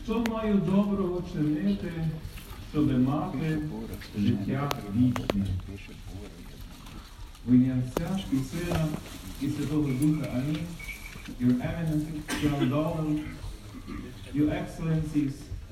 Що маю доброго чинити, щоби мати життя вічне? В ім'я Отця і Сина і Святого Духа. Амінь. Your Eminence, John Dolan, Your Excellencies,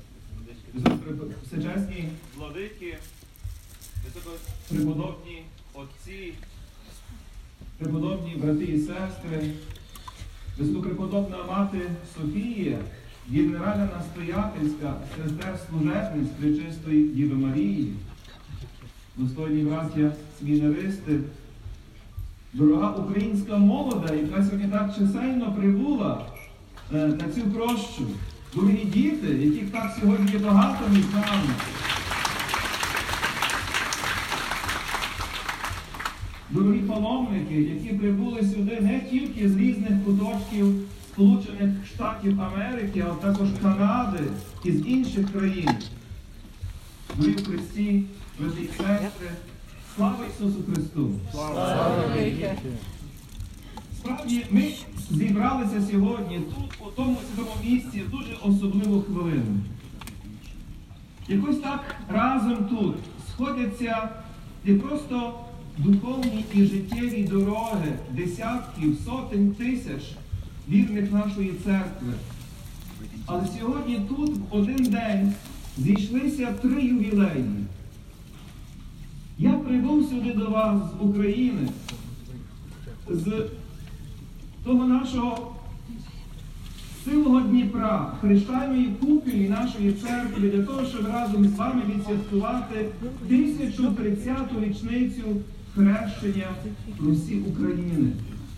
всечесні владики, високопреподобні отці, преподобні брати і сестри, високопреподобна мати Софія, генеральна настоятельська сестер служебниць Пречистої Діви Марії, достойні браття семінаристи, дорога українська молода, яка сьогодні так чисельно прибула на цю прощу, дорогі діти, яких так сьогодні є багато між нами. Дорогі паломники, які прибули сюди не тільки з різних куточків Сполучених Штатів Америки, а також Канади і з інших країн. Дорогі в Христі, брати і сестри, слава Ісусу Христу! Слава! Справді, ми зібралися сьогодні тут, у тому святому місці, в дуже особливу хвилину. Якось так разом тут сходяться не просто духовні і життєві дороги десятків, сотень тисяч вірних нашої церкви. Але сьогодні тут в один день зійшлися 3 ювілеї. Я прибув сюди до вас з України, з того нашого силого Дніпра, хрещальної купілі нашої церкви, для того, щоб разом з вами відсвяткувати 1030-ту річницю хрещення Русі України.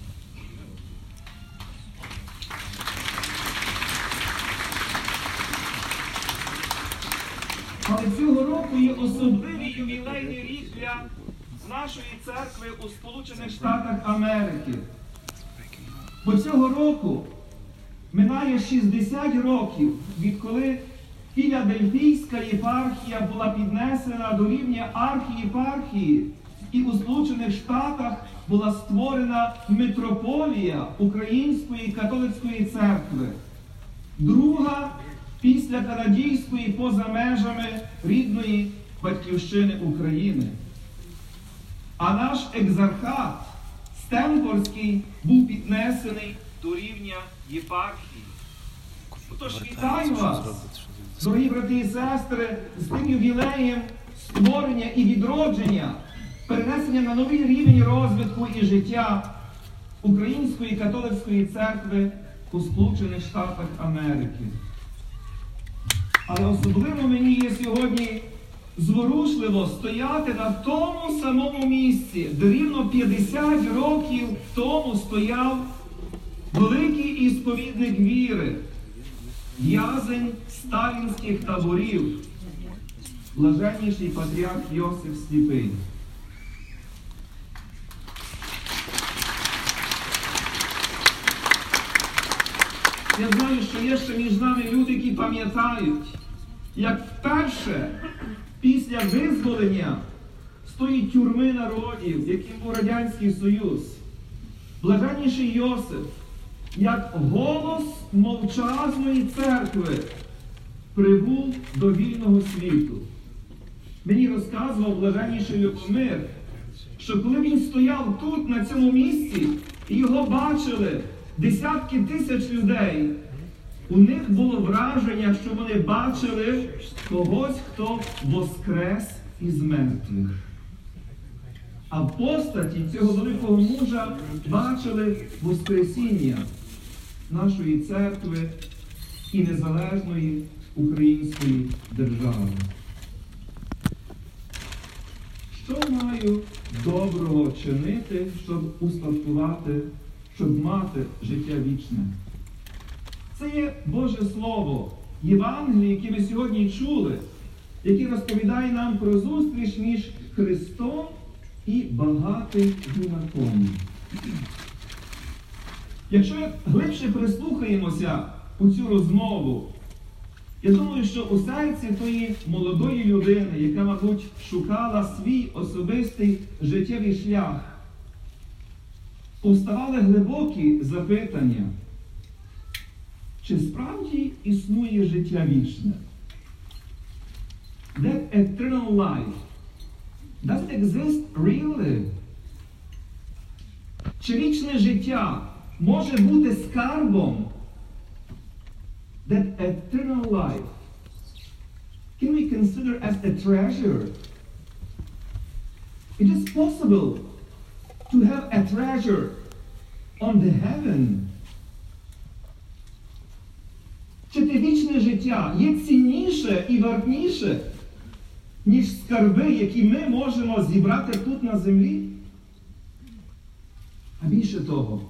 Але цього року є особливий ювілейний рік для нашої церкви у Сполучених Штатах Америки. Бо цього року минає 60 років, відколи Філадельфійська єпархія була піднесена до рівня архієпархії, і у Сполучених Штатах була створена митрополія Української католицької церкви. Друга після канадійської поза межами рідної батьківщини України. А наш екзархат Стенфордський був піднесений до рівня єпархії. Отож, вітаю вас, дорогі брати і сестри, з тим ювілеєм створення і відродження, перенесення на новий рівень розвитку і життя Української католицької церкви у Сполучених Штатах Америки. Але особливо мені є сьогодні зворушливо стояти на тому самому місці, де рівно 50 років тому стояв великий ісповідник віри, в'язень сталінських таборів, блаженніший патріарх Йосиф Сліпий. Я знаю, що є ще між нами люди, які пам'ятають, як вперше після визволення з тої тюрми народів, яким був Радянський Союз, блаженніший Йосиф, як голос мовчазної церкви, прибув до вільного світу. Мені розказував блаженніший Любомир, що коли він стояв тут, на цьому місці, і його бачили десятки тисяч людей, у них було враження, що вони бачили когось, хто воскрес із мертвих. А в постаті цього великого мужа бачили воскресіння нашої церкви і незалежної української держави. Що маю доброго чинити, щоб успадкувати, щоб мати життя вічне? Це є Боже Слово, Євангеліє, яке ми сьогодні чули, яке розповідає нам про зустріч між Христом і багатим юнаком. Якщо глибше прислухаємося у цю розмову, я думаю, що у серці тої молодої людини, яка, мабуть, шукала свій особистий життєвий шлях, повставали глибокі запитання. чи справді існує життя вічне? That eternal life, does it exist really? Чи вічне життя може бути скарбом? That eternal life, can we consider as a treasure? It is possible to have a treasure on the heaven. Чи те вічне життя є цінніше і вартніше, ніж скарби, які ми можемо зібрати тут на землі? А більше того,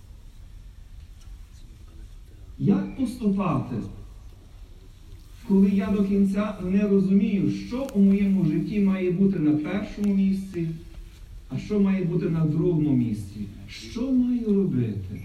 як поступати, коли я до кінця не розумію, що у моєму житті має бути на першому місці, а що має бути на другому місці? Що маю робити?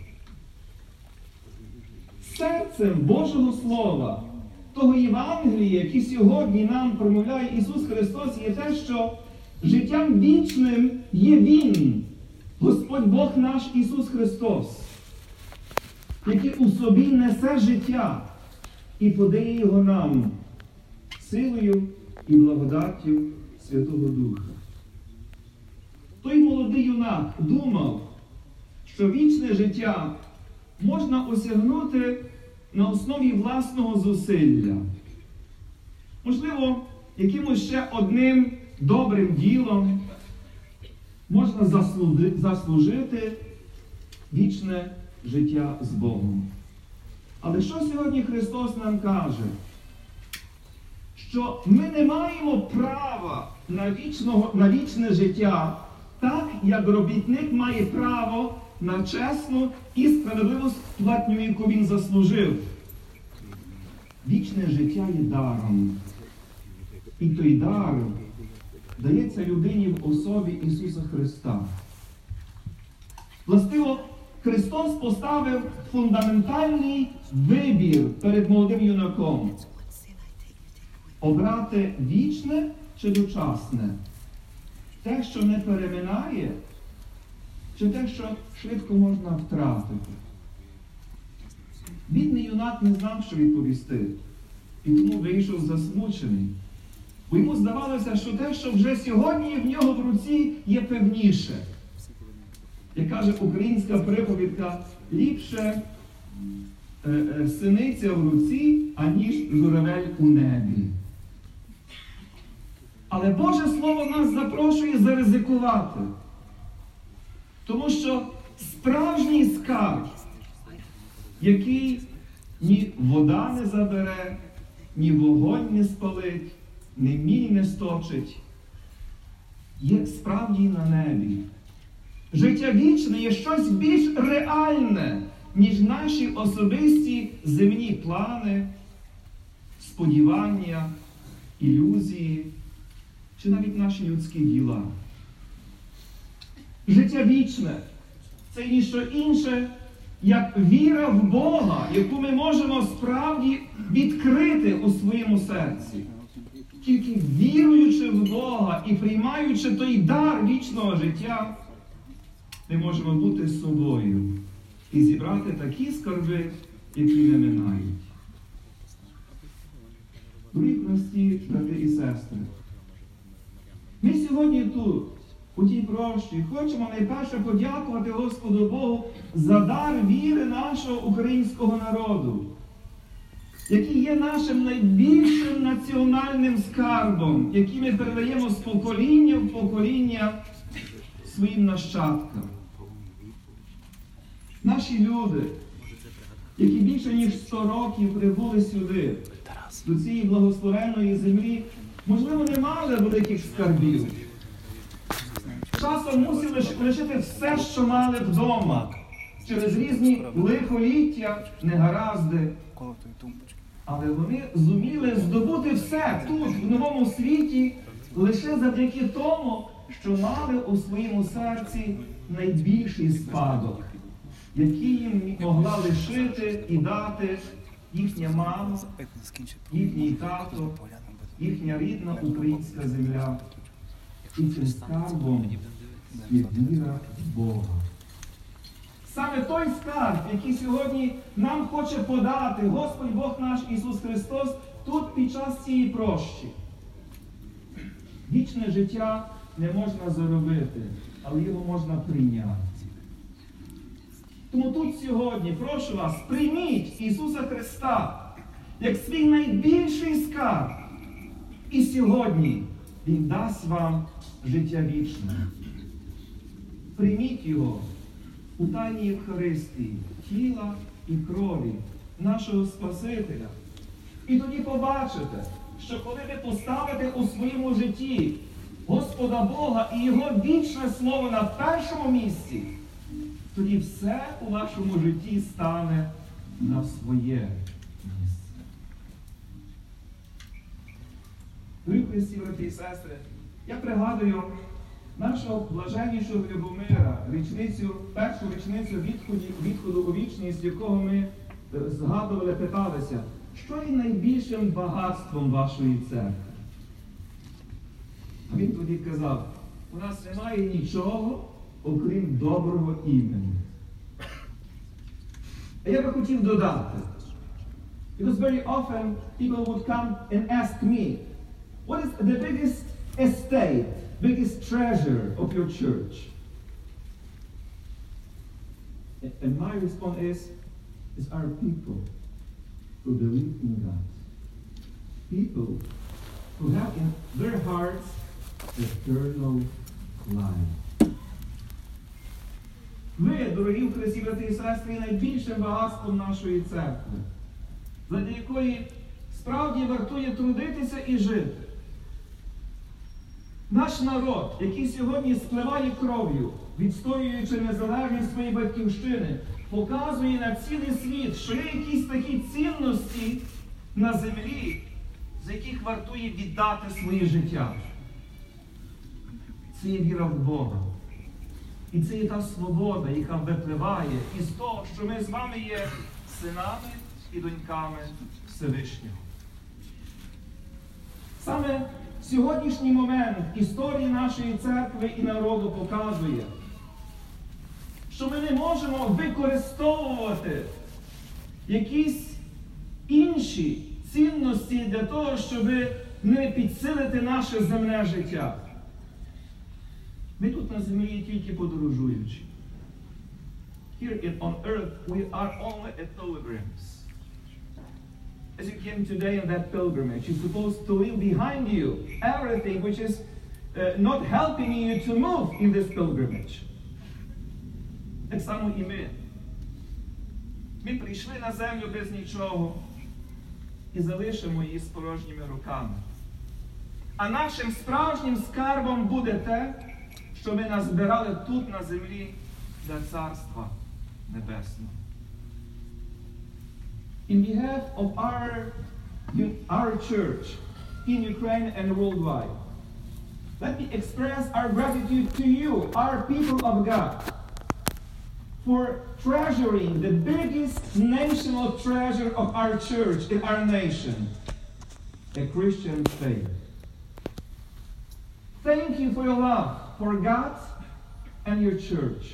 Серцем Божого Слова, того Євангелія, яке сьогодні нам промовляє Ісус Христос, є те, що життям вічним є Він, Господь Бог наш Ісус Христос, який у собі несе життя і подає його нам силою і благодаттю Святого Духа. Той молодий юнак думав, що вічне життя можна осягнути на основі власного зусилля. Можливо, якимось ще одним добрим ділом можна заслужити вічне життя з Богом. Але що сьогодні Христос нам каже? Що ми не маємо права на вічне життя, так, як робітник має право на чесну і справедливу платню, яку він заслужив. Вічне життя є даром. І той дар дається людині в особі Ісуса Христа. Властиво, Христос поставив фундаментальний вибір перед молодим юнаком. Обрати вічне чи дочасне? Те, що не переминає, чи те, що швидко можна втратити? Бідний юнак не знав, що відповісти, і тому вийшов засмучений. Бо йому здавалося, що те, що вже сьогодні в нього в руці, є певніше. Як каже українська приповідка, ліпше синиця в руці, аніж журавель у небі. Але Боже Слово нас запрошує заризикувати. Тому що справжній скарб, який ні вода не забере, ні вогонь не спалить, ні міль не сточить, є справді на небі. Життя вічне є щось більш реальне, ніж наші особисті земні плани, сподівання, ілюзії, чи навіть наші людські діла. Життя вічне – це ніщо інше, як віра в Бога, яку ми можемо справді відкрити у своєму серці. Тільки віруючи в Бога і приймаючи той дар вічного життя, ми можемо бути собою і зібрати такі скарби, які не минають. Дорогі прості брати і сестри, ми сьогодні тут, у тій прощі, хочемо найперше подякувати Господу Богу за дар віри нашого українського народу, який є нашим найбільшим національним скарбом, який ми передаємо з покоління в покоління своїм нащадкам. Наші люди, які більше ніж 100 років прибули сюди, до цієї благословенної землі, можливо, не мали великих скарбів. Часом мусили лишити все, що мали вдома, через різні лихоліття, негаразди. Але вони зуміли здобути все тут, в новому світі, лише завдяки тому, що мали у своєму серці найбільший спадок, який їм могла лишити і дати їхня мама, їхній тато, їхня рідна українська земля. І цим скарбом є віра в Бога. Саме той скарб, який сьогодні нам хоче подати Господь Бог наш Ісус Христос тут під час цієї прощі. Вічне життя не можна заробити, але його можна прийняти. Тому тут сьогодні, прошу вас, прийміть Ісуса Христа як свій найбільший скарб. І сьогодні Він дасть вам життя вічне. Прийміть Його у тайній Євхаристії, тіла і крові нашого Спасителя. І тоді побачите, що коли ви поставите у своєму житті Господа Бога і Його вічне Слово на першому місці, тоді все у вашому житті стане на своє місце. Дорогі Христі, брати і сестри, я пригадую нашого блаженнішого Любомира, першу річницю відходу у вічність, якого ми згадували, питалися, що є найбільшим багатством вашої церкви? А він тоді казав, у нас немає нічого, окрім доброго імені. А я би хотів додати, because very often people would come and ask me, what is the biggest estate, biggest treasure of your church? And my response is our people who believe in God. People who have in their hearts eternal life. Ви, дорогі в Христі, брати і сестри, найбільшим багатством нашої церкви, заради якої справді вартує трудитися і жити. Наш народ, який сьогодні спливає кров'ю, відстоюючи незалежність своєї батьківщини, показує на цілий світ, що є якісь такі цінності на землі, за яких вартує віддати своє життя. Це є віра в Бога. І це є та свобода, яка випливає із того, що ми з вами є синами і доньками Всевишнього. Саме сьогоднішній момент історії нашої церкви і народу показує, що ми не можемо використовувати якісь інші цінності для того, щоб не підсилити наше земне життя. Ми тут на землі тільки подорожуючі. Here on earth we are only pilgrims. As you came today on that pilgrimage, you're supposed to leave behind you everything which is not helping you to move in this pilgrimage. Так само і ми. Ми прийшли на землю без нічого і залишимо її з порожніми руками. А нашим справжнім скарбом буде те, що ми назбирали тут на землі для Царства Небесного. In behalf of our church in Ukraine and worldwide, let me express our gratitude to you, our people of God, for treasuring the biggest national treasure of our church in our nation, the Christian faith. Thank you for your love for God and your church.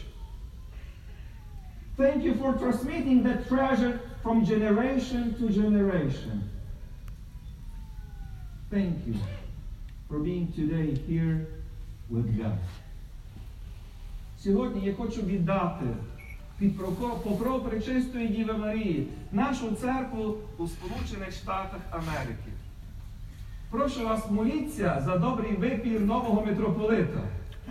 Thank you for transmitting that treasure from generation to generation. Thank you for being today here with God. Сьогодні я хочу віддати під покров Пречистої Діви Марії нашу церкву у Сполучених Штатах Америки. Прошу вас, моліться за добрий вибір нового митрополита.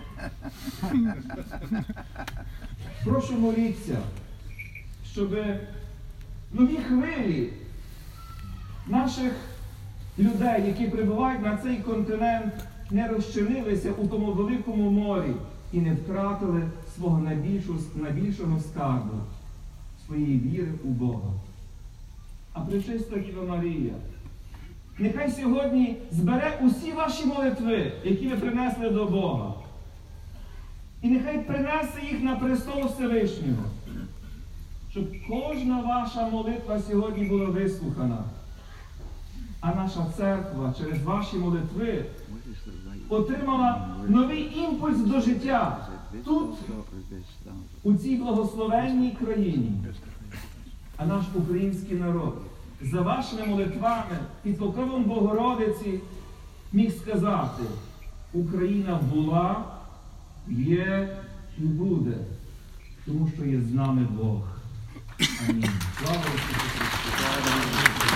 Прошу моліться, щоб нові хвилі наших людей, які прибувають на цей континент, не розчинилися у тому великому морі і не втратили свого найбільшого скарбу, своєї віри у Бога. А Пречиста Діва Марія, нехай сьогодні збере усі ваші молитви, які ви принесли до Бога. І нехай принесе їх на престол Всевишнього, щоб кожна ваша молитва сьогодні була вислухана. А наша церква через ваші молитви отримала новий імпульс до життя, тут, у цій благословенній країні, а наш український народ за вашими молитвами під покровом Богородиці міг сказати: Україна була, є і буде, тому що є з нами Бог. Амінь. Слава Ісусу Христу!